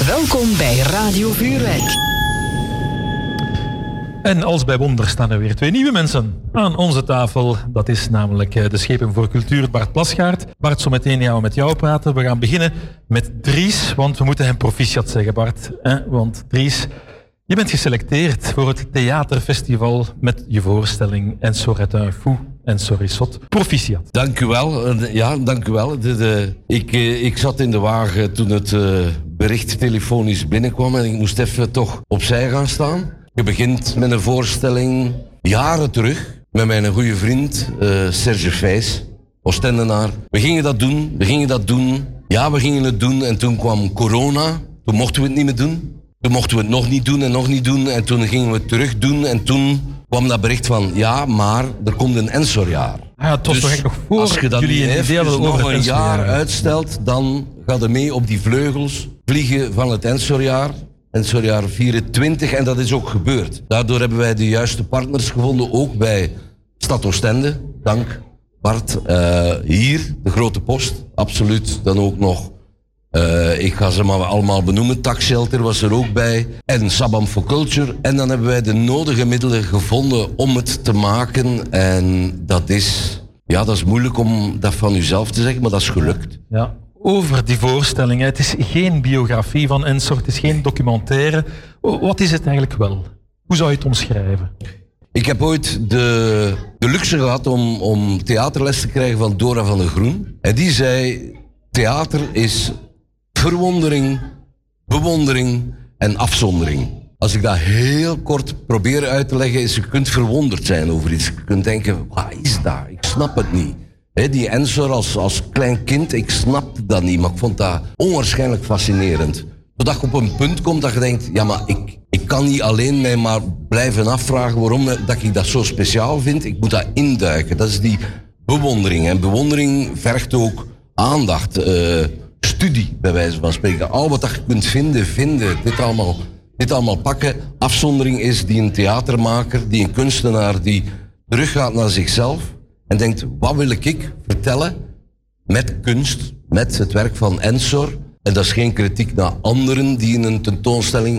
Welkom bij Radio Vuurwerk. En als bij wonder staan er weer 2 nieuwe mensen aan onze tafel. Dat is namelijk de Schepen voor Cultuur, Bart Plasgaard. Bart, zo meteen gaan we met jou praten. We gaan beginnen met Dries, want we moeten hem proficiat zeggen, Bart. Want Dries, je bent geselecteerd voor het theaterfestival met je voorstelling Ensor est un fou, Ensor is zot. Proficiat. Dank u wel. Ja, dank u wel. Ik zat in de wagen toen het bericht telefonisch binnenkwam en ik moest even toch opzij gaan staan. Je begint met een voorstelling jaren terug met mijn goede vriend Serge Vijs, Oostendenaar. We gingen dat doen. Ja, we gingen het doen en toen kwam corona. Toen mochten we het niet meer doen. Toen mochten we het nog niet doen en toen gingen we het terug doen en toen kwam dat bericht van ja, maar er komt een Ensorjaar. Ja, het was dus toch echt nog voor als je dat jullie even nog een jaar uitstelt, dan gaat er mee op die vleugels vliegen van het Ensorjaar. Ensorjaar 24 en dat is ook gebeurd. Daardoor hebben wij de juiste partners gevonden, ook bij Stad Oostende. Dank Bart. Hier, de Grote Post, absoluut. Dan ook nog, ik ga ze maar allemaal benoemen, Tax Shelter was er ook bij. En Sabam for Culture. En dan hebben wij de nodige middelen gevonden om het te maken. En dat is moeilijk om dat van uzelf te zeggen, maar dat is gelukt. Ja. Over die voorstelling. Het is geen biografie van Ensor, het is geen documentaire. Wat is het eigenlijk wel? Hoe zou je het omschrijven? Ik heb ooit de luxe gehad om theaterles te krijgen van Dora van der Groen. En die zei, theater is verwondering, bewondering en afzondering. Als ik dat heel kort probeer uit te leggen, is je kunt verwonderd zijn over iets. Je kunt denken, wat is dat? Ik snap het niet. Die Ensor als klein kind, ik snapte dat niet, maar ik vond dat onwaarschijnlijk fascinerend. Totdat je op een punt komt dat je denkt, ja maar ik kan niet alleen mij maar blijven afvragen waarom dat ik dat zo speciaal vind. Ik moet dat induiken. Dat is die bewondering. En bewondering vergt ook aandacht, studie bij wijze van spreken. Al wat dat je kunt vinden, dit allemaal pakken. Afzondering is die een theatermaker, die een kunstenaar die teruggaat naar zichzelf. En denkt, wat wil ik vertellen met kunst, met het werk van Ensor? En dat is geen kritiek naar anderen die in een tentoonstelling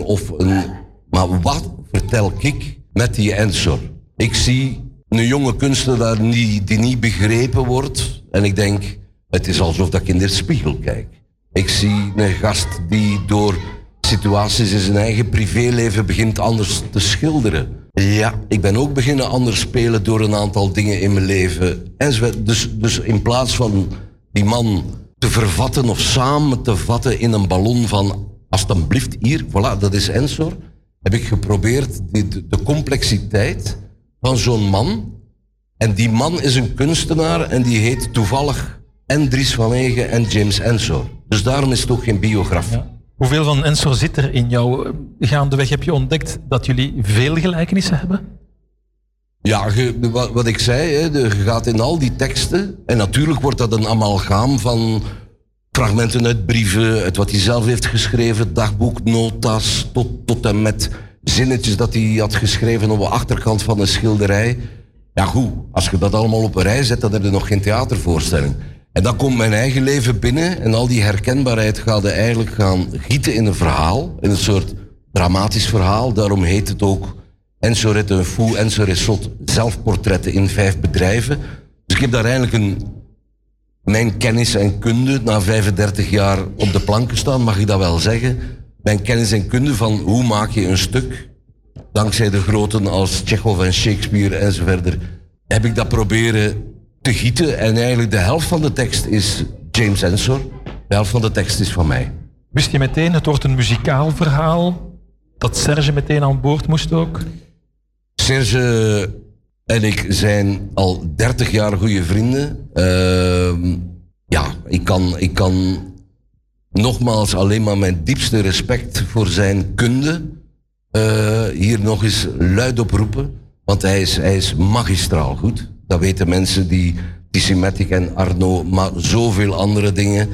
maar wat vertel ik met die Ensor? Ik zie een jonge kunstenaar die niet begrepen wordt. En ik denk, het is alsof dat ik in de spiegel kijk. Ik zie een gast die door situaties in zijn eigen privéleven begint anders te schilderen. Ja, ik ben ook beginnen anders spelen door een aantal dingen in mijn leven. Dus in plaats van die man te vervatten of samen te vatten in een ballon van alsjeblieft hier, voilà, dat is Ensor, heb ik geprobeerd de complexiteit van zo'n man. En die man is een kunstenaar en die heet toevallig en Dries van Eghe en James Ensor. Dus daarom is het ook geen biografie. Ja. Hoeveel van Ensor zit er in jou? Gaandeweg heb je ontdekt dat jullie veel gelijkenissen hebben? Ja, wat ik zei, je gaat in al die teksten. En natuurlijk wordt dat een amalgaam van fragmenten uit brieven, uit wat hij zelf heeft geschreven, dagboeknota's, tot en met zinnetjes dat hij had geschreven op de achterkant van een schilderij. Ja goed, als je dat allemaal op een rij zet, dan heb je nog geen theatervoorstelling. En dan komt mijn eigen leven binnen en al die herkenbaarheid gaat je eigenlijk gaan gieten in een verhaal, in een soort dramatisch verhaal. Daarom heet het ook Ensor est un fou, Ensor is zot, zelfportretten in 5 bedrijven. Dus ik heb daar eigenlijk mijn kennis en kunde na 35 jaar op de plank gestaan, mag ik dat wel zeggen. Mijn kennis en kunde van hoe maak je een stuk, dankzij de groten als Tchekhov en Shakespeare enzovoort, heb ik dat proberen te gieten. En eigenlijk de helft van de tekst is James Ensor, de helft van de tekst is van mij. Wist je meteen, het wordt een muzikaal verhaal, dat Serge meteen aan boord moest ook? Serge en ik zijn al 30 jaar goede vrienden. Ik kan nogmaals alleen maar mijn diepste respect voor zijn kunde hier nog eens luid oproepen. Want hij is magistraal goed. Dat weten mensen die Symmetric en Arno, maar zoveel andere dingen.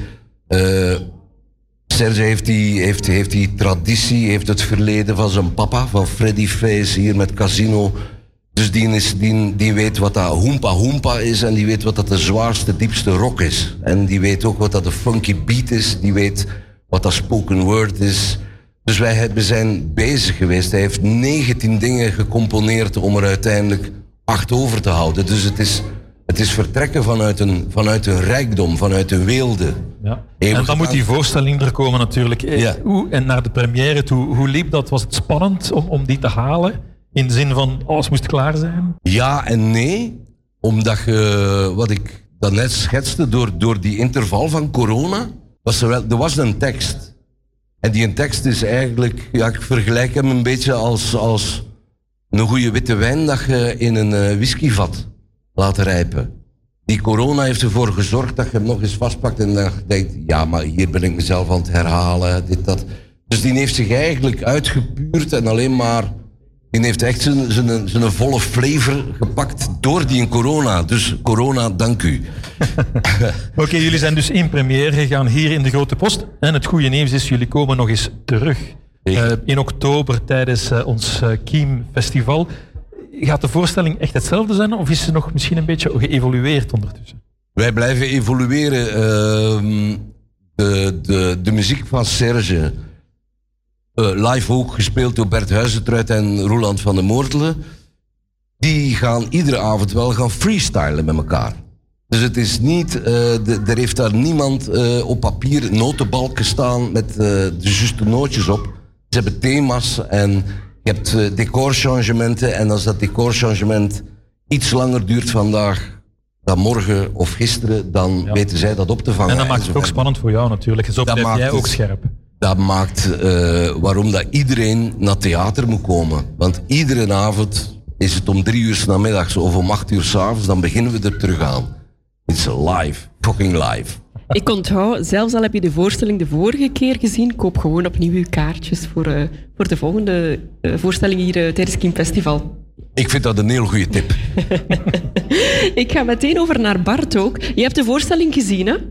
Serge heeft die traditie, heeft het verleden van zijn papa, van Freddy Face hier met Casino. Dus die weet wat dat hoempa hoempa is en die weet wat dat de zwaarste, diepste rock is. En die weet ook wat dat de funky beat is, die weet wat dat spoken word is. Dus we zijn bezig geweest. Hij heeft 19 dingen gecomponeerd om er uiteindelijk 8 over te houden. Dus het is vertrekken vanuit een rijkdom, vanuit een weelde. Ja. En dan moet die voorstelling er komen natuurlijk. Ja. En naar de première toe, hoe liep dat? Was het spannend om die te halen? In de zin van, alles moest klaar zijn? Ja en nee. Omdat je, wat ik daarnet schetste, door die interval van corona, er was een tekst. En die tekst is eigenlijk, ik vergelijk hem een beetje als een goede witte wijn dat je in een whiskyvat laat rijpen. Die corona heeft ervoor gezorgd dat je hem nog eens vastpakt en dan denkt, ja, maar hier ben ik mezelf aan het herhalen, dit, dat. Dus die heeft zich eigenlijk uitgepuurd en alleen maar, die heeft echt zijn volle flavor gepakt door die corona. Dus corona, dank u. Oké, jullie zijn dus in première gegaan hier in de Grote Post. En het goede nieuws is, jullie komen nog eens terug. In oktober tijdens ons Kiem Festival. Gaat de voorstelling echt hetzelfde zijn of is ze nog misschien een beetje geëvolueerd ondertussen? Wij blijven evolueren. De muziek van Serge, live ook gespeeld door Bert Huizentruid en Roland van der Moortelen, die gaan iedere avond wel gaan freestylen met elkaar. Dus het is niet, er heeft daar niemand op papier notenbalken staan met de juiste nootjes op. Ze hebben thema's en je hebt decorchangementen en als dat decorchangement iets langer duurt vandaag dan morgen of gisteren, dan weten zij dat op te vangen. En dat maakt het ook spannend voor jou natuurlijk. Zo blijf jij ook scherp. Dat maakt waarom dat iedereen naar theater moet komen. Want iedere avond is het om 3 uur 's namiddags of om 8 uur 's avonds, dan beginnen we er terug aan. It's live, fucking live. Ik onthoud, zelfs al heb je de voorstelling de vorige keer gezien, koop gewoon opnieuw uw kaartjes voor de volgende voorstelling hier tijdens Kiem Festival. Ik vind dat een heel goede tip. Ik ga meteen over naar Bart ook. Je hebt de voorstelling gezien, hè?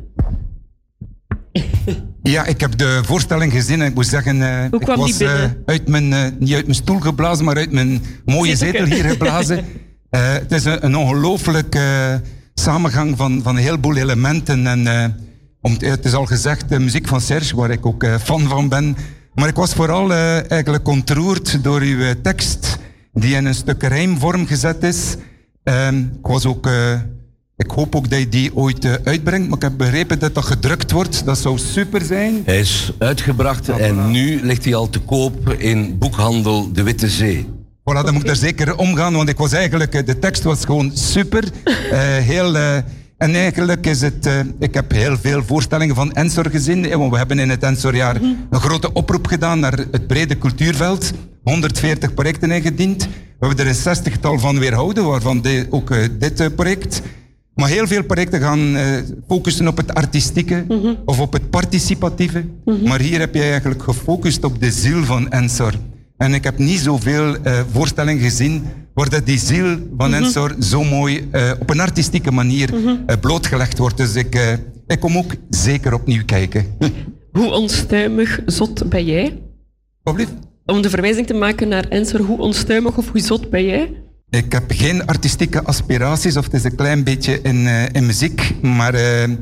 Ja, ik heb de voorstelling gezien en ik moet zeggen, hoe kwam ik was niet uit mijn stoel geblazen, maar uit mijn mooie zetel hier geblazen. Het is een ongelooflijke samengang van een heleboel elementen. En, het is al gezegd, de muziek van Serge, waar ik ook fan van ben. Maar ik was vooral eigenlijk ontroerd door uw tekst, die in een stuk rijmvorm gezet is. Ik hoop ook dat je die ooit uitbrengt, maar ik heb begrepen dat dat gedrukt wordt. Dat zou super zijn. Hij is uitgebracht en nu ligt hij al te koop in boekhandel De Witte Zee. Voilà, dan moet ik daar zeker omgaan, want ik was eigenlijk, de tekst was gewoon super. En eigenlijk is het, ik heb heel veel voorstellingen van Ensor gezien, want we hebben in het Ensorjaar een grote oproep gedaan naar het brede cultuurveld. 140 projecten ingediend. We hebben er een 60-tal van weerhouden, waarvan ook dit project. Maar heel veel projecten gaan focussen op het artistieke of op het participatieve. Maar hier heb je eigenlijk gefocust op de ziel van Ensor. En ik heb niet zoveel voorstellingen gezien waar dat die ziel van Ensor zo mooi op een artistieke manier blootgelegd wordt. Dus ik kom ook zeker opnieuw kijken. Hoe onstuimig zot ben jij? Alsjeblieft. Om de verwijzing te maken naar Ensor, hoe onstuimig of hoe zot ben jij? Ik heb geen artistieke aspiraties, of het is een klein beetje in muziek, maar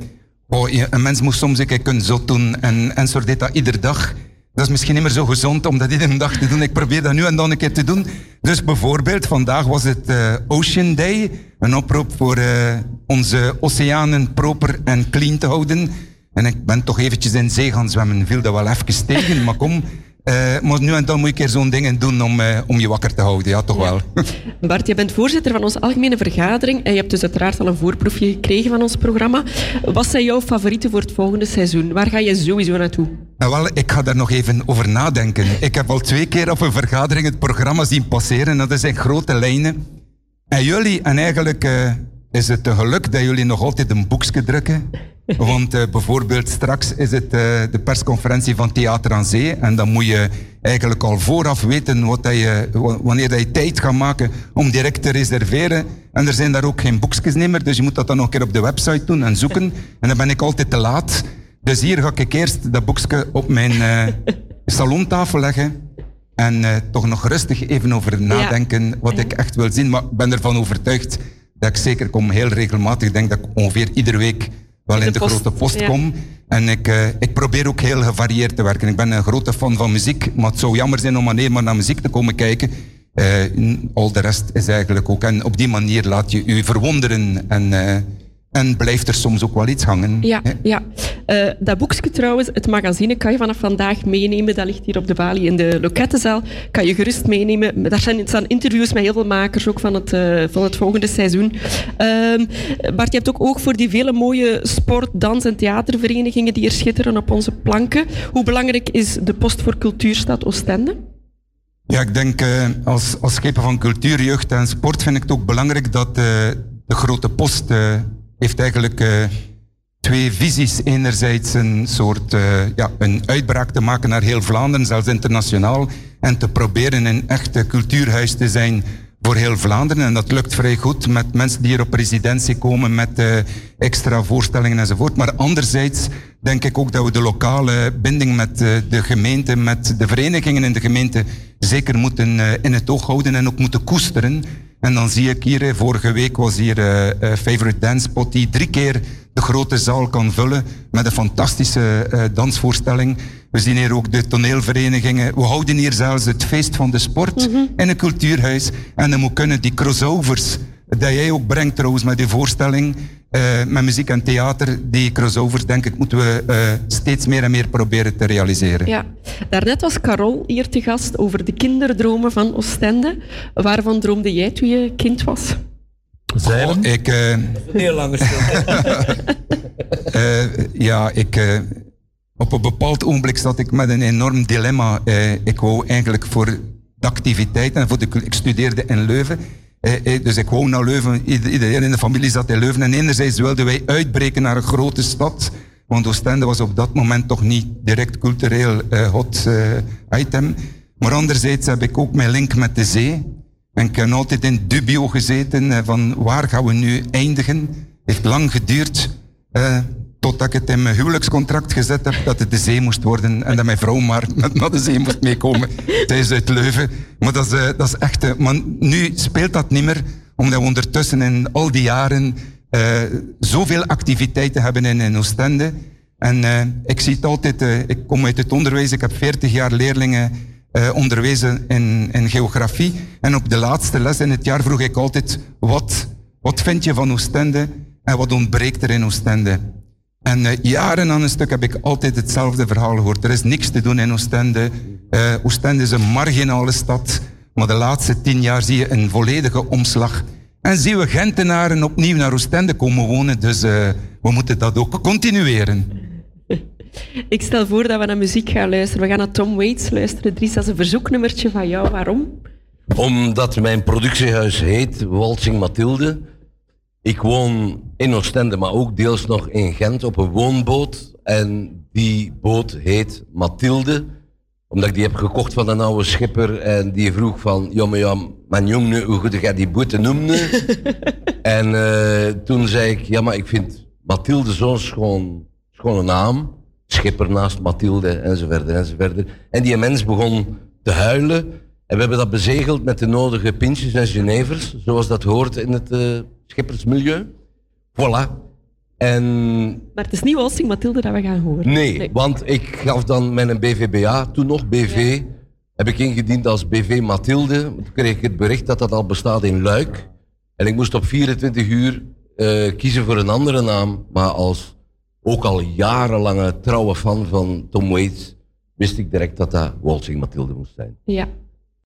een mens moet soms een keer kunnen zot doen en Ensor deed dat iedere dag. Dat is misschien niet meer zo gezond om dat iedere dag te doen. Ik probeer dat nu en dan een keer te doen. Dus bijvoorbeeld, vandaag was het Ocean Day. Een oproep voor onze oceanen proper en clean te houden. En ik ben toch eventjes in zee gaan zwemmen. Viel dat wel even tegen, maar kom. Maar nu en dan moet je een keer zo'n dingen doen om je wakker te houden. Ja, toch wel. Bart, je bent voorzitter van onze algemene vergadering en je hebt dus uiteraard al een voorproefje gekregen van ons programma. Wat zijn jouw favorieten voor het volgende seizoen? Waar ga je sowieso naartoe? Nou wel, ik ga daar nog even over nadenken. Ik heb al 2 keer op een vergadering het programma zien passeren. Dat is in grote lijnen. En jullie, en eigenlijk is het een geluk dat jullie nog altijd een boekje drukken. Want bijvoorbeeld straks is het de persconferentie van Theater aan Zee. En dan moet je eigenlijk al vooraf weten wanneer dat je tijd gaat maken om direct te reserveren. En er zijn daar ook geen boekjes meer, dus je moet dat dan nog een keer op de website doen en zoeken. En dan ben ik altijd te laat. Dus hier ga ik eerst dat boekje op mijn salontafel leggen. En toch nog rustig even over nadenken wat ik echt wil zien. Maar ik ben ervan overtuigd dat ik zeker kom heel regelmatig. Ik denk dat ik ongeveer iedere week wel in de Grote Post kom. En ik probeer ook heel gevarieerd te werken. Ik ben een grote fan van muziek, maar het zou jammer zijn om alleen maar naar muziek te komen kijken. Al de rest is eigenlijk ook. En op die manier laat je je verwonderen en blijft er soms ook wel iets hangen. Ja. Dat boekje trouwens, het magazine, kan je vanaf vandaag meenemen. Dat ligt hier op de balie in de Lokettenzaal. Kan je gerust meenemen. Daar staan interviews met heel veel makers ook van het volgende seizoen. Bart, je hebt ook oog voor die vele mooie sport-, dans- en theaterverenigingen die er schitteren op onze planken. Hoe belangrijk is de post voor Cultuurstad Oostende? Ja, ik denk als schepen van cultuur, jeugd en sport vind ik het ook belangrijk dat de grote post heeft eigenlijk twee visies. Enerzijds een soort een uitbraak te maken naar heel Vlaanderen, zelfs internationaal. En te proberen een echte cultuurhuis te zijn voor heel Vlaanderen. En dat lukt vrij goed met mensen die hier op residentie komen met extra voorstellingen enzovoort. Maar anderzijds denk ik ook dat we de lokale binding met de gemeente, met de verenigingen in de gemeente zeker moeten in het oog houden en ook moeten koesteren. En dan zie ik hier, vorige week was hier Favorite Dance Spot die 3 keer de grote zaal kan vullen met een fantastische dansvoorstelling. We zien hier ook de toneelverenigingen. We houden hier zelfs het feest van de sport in een cultuurhuis. En dan moet kunnen die crossovers, dat jij ook brengt trouwens met die voorstelling, met muziek en theater, die crossovers denk ik moeten we steeds meer en meer proberen te realiseren. Ja, daarnet was Carol hier te gast over de kinderdromen van Oostende. Waarvan droomde jij toen je kind was? Zeilen? Heel lange Op een bepaald ogenblik zat ik met een enorm dilemma. Ik wou eigenlijk voor de activiteiten, ik studeerde in Leuven. Dus ik wou naar Leuven, iedereen in de familie zat in Leuven. En enerzijds wilden wij uitbreken naar een grote stad. Want Oostende was op dat moment toch niet direct cultureel hot item. Maar anderzijds heb ik ook mijn link met de zee. En ik heb altijd in dubio gezeten van waar gaan we nu eindigen. Het heeft lang geduurd totdat ik het in mijn huwelijkscontract gezet heb dat het de zee moest worden en dat mijn vrouw maar naar de zee moest meekomen. Zij is uit Leuven. Maar dat is echt... Maar nu speelt dat niet meer, omdat we ondertussen in al die jaren zoveel activiteiten hebben in Oostende. En ik zie het altijd... ik kom uit het onderwijs, ik heb 40 jaar leerlingen onderwezen in geografie. En op de laatste les in het jaar vroeg ik altijd, wat vind je van Oostende en wat ontbreekt er in Oostende? En jaren aan een stuk heb ik altijd hetzelfde verhaal gehoord. Er is niks te doen in Oostende. Oostende is een marginale stad. Maar de laatste 10 jaar zie je een volledige omslag. En zien we Gentenaren opnieuw naar Oostende komen wonen. Dus we moeten dat ook continueren. Ik stel voor dat we naar muziek gaan luisteren. We gaan naar Tom Waits luisteren. Dries, dat is een verzoeknummertje van jou. Waarom? Omdat mijn productiehuis heet Waltzing Mathilde. Ik woon in Oostende, maar ook deels nog in Gent op een woonboot. En die boot heet Mathilde. Omdat ik die heb gekocht van een oude schipper. En die vroeg van, ja, mijn jongen, hoe goed jij die boot noemde? En toen zei ik, ja, maar ik vind Mathilde zo'n schone naam. Schipper naast Mathilde, enzovoort. En die mens begon te huilen. En we hebben dat bezegeld met de nodige pintjes en genevers, zoals dat hoort in het schippersmilieu. Voilà. Maar het is niet Waltzing Mathilde dat we gaan horen. Nee, want ik gaf dan mijn BVBA, toen nog BV, heb ik ingediend als BV Mathilde. Toen kreeg ik het bericht dat dat al bestaat in Luik. En ik moest op 24 uur kiezen voor een andere naam, maar als ook al jarenlange trouwe fan van Tom Waits wist ik direct dat dat Waltzing Mathilde moest zijn. Ja.